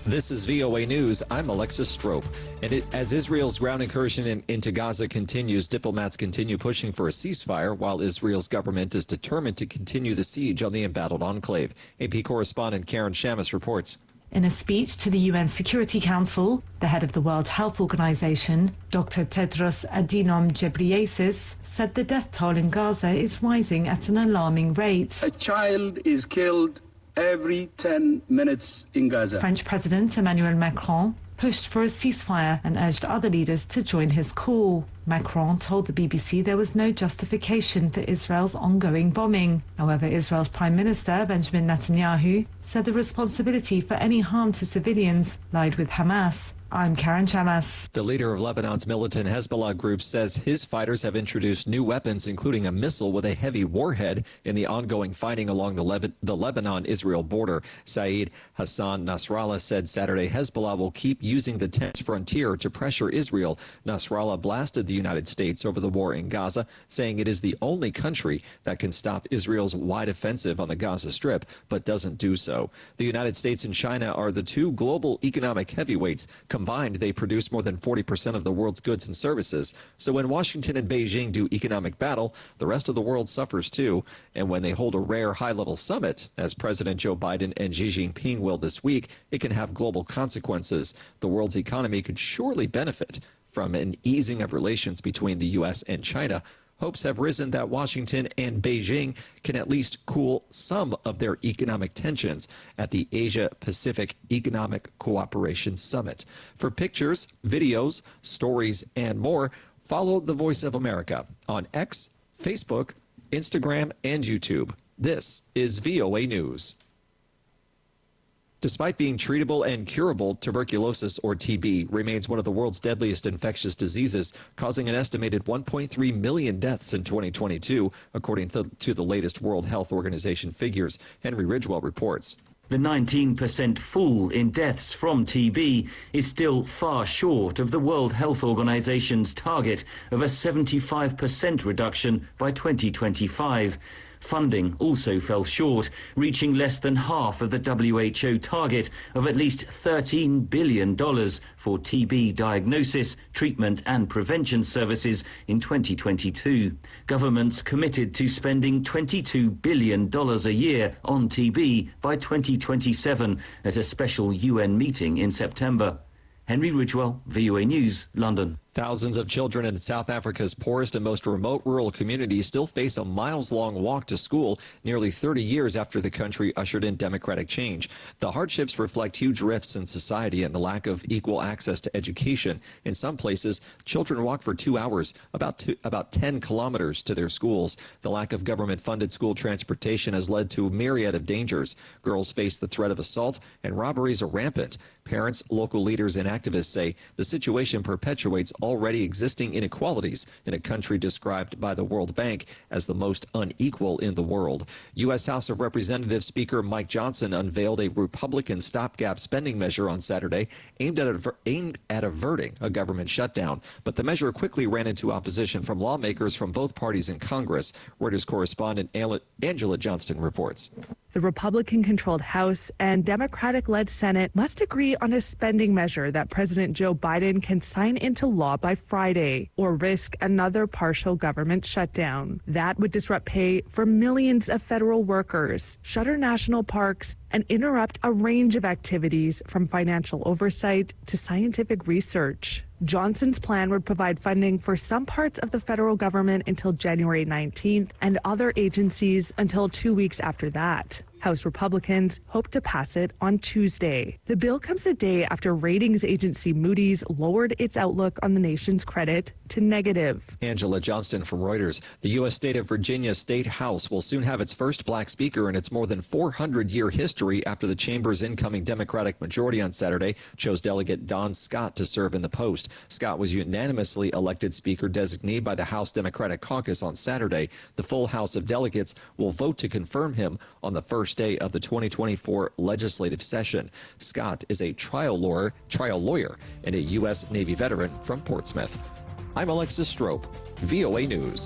This is VOA News. I'm Alexis Strope. And as Israel's ground incursion into Gaza continues, diplomats continue pushing for a ceasefire while Israel's government is determined to continue the siege on the embattled enclave. AP correspondent Karen Shamus reports. In a speech to the UN Security Council, the head of the World Health Organization, Dr. Tedros Adhanom Ghebreyesus, said the death toll in Gaza is rising at an alarming rate. A child is killed every 10 minutes in Gaza. French President Emmanuel Macron pushed for a ceasefire and urged other leaders to join his call. Macron told the BBC there was no justification for Israel's ongoing bombing. However, Israel's Prime Minister Benjamin Netanyahu said the responsibility for any harm to civilians lied with Hamas. I'm Karen Shamas. The leader of Lebanon's militant Hezbollah group says his fighters have introduced new weapons, including a missile with a heavy warhead, in the ongoing fighting along the Lebanon-Israel border. Saeed Hassan Nasrallah said Saturday Hezbollah will keep using the tense frontier to pressure Israel. Nasrallah blasted the United States over the war in Gaza, saying it is the only country that can stop Israel's wide offensive on the Gaza Strip, but doesn't do so. The United States and China are the two global economic heavyweights. Combined, they produce more than 40% of the world's goods and services. So when Washington and Beijing do economic battle, the rest of the world suffers too. And when they hold a rare high-level summit, as President Joe Biden and Xi Jinping will this week, it can have global consequences. The world's economy could surely benefit from an easing of relations between the U.S. and China. Hopes have risen that Washington and Beijing can at least cool some of their economic tensions at the Asia-Pacific Economic Cooperation Summit. For pictures, videos, stories, and more, follow The Voice of America on X, Facebook, Instagram, and YouTube. This is VOA News. Despite being treatable and curable, tuberculosis, or TB, remains one of the world's deadliest infectious diseases, causing an estimated 1.3 million deaths in 2022, according to the latest World Health Organization figures. Henry Ridgwell reports. The 19% fall in deaths from TB is still far short of the World Health Organization's target of a 75% reduction by 2025. Funding also fell short, reaching less than half of the WHO target of at least $13 billion for TB diagnosis, treatment and prevention services in 2022. Governments committed to spending $22 billion a year on TB by 2027 at a special UN meeting in September. Henry Ridgwell, VOA News, London. Thousands of children in South Africa's poorest and most remote rural communities still face a miles-long walk to school nearly 30 years after the country ushered in democratic change. The hardships reflect huge rifts in society and the lack of equal access to education. In some places, children walk for 2 hours, about 10 kilometers to their schools. The lack of government-funded school transportation has led to a myriad of dangers. Girls face the threat of assault, and robberies are rampant. Parents, local leaders, and activists say the situation perpetuates already existing inequalities in a country described by the World Bank as the most unequal in the world. U.S. House of Representatives Speaker Mike Johnson unveiled a Republican stopgap spending measure on Saturday aimed at averting a government shutdown. But the measure quickly ran into opposition from lawmakers from both parties in Congress. Reuters correspondent Angela Johnston reports. The Republican-controlled House and Democratic-led Senate must agree on a spending measure that President Joe Biden can sign into law by Friday, or risk another partial government shutdown. That would disrupt pay for millions of federal workers, shutter national parks, and interrupt a range of activities from financial oversight to scientific research. Johnson's plan would provide funding for some parts of the federal government until January 19th and other agencies until 2 weeks after that. House Republicans hope to pass it on Tuesday. The bill comes a day after ratings agency Moody's lowered its outlook on the nation's credit to negative. Angela Johnston from Reuters. The U.S. state of Virginia State House will soon have its first black speaker in its more than 400-year history after the chamber's incoming Democratic majority on Saturday chose Delegate Don Scott to serve in the post. Scott was unanimously elected speaker designee by the House Democratic Caucus on Saturday. The full House of Delegates will vote to confirm him on the first day of the 2024 legislative session. Scott is a trial lawyer and a U.S. Navy veteran from Portsmouth. I'm Alexis Strope, VOA News.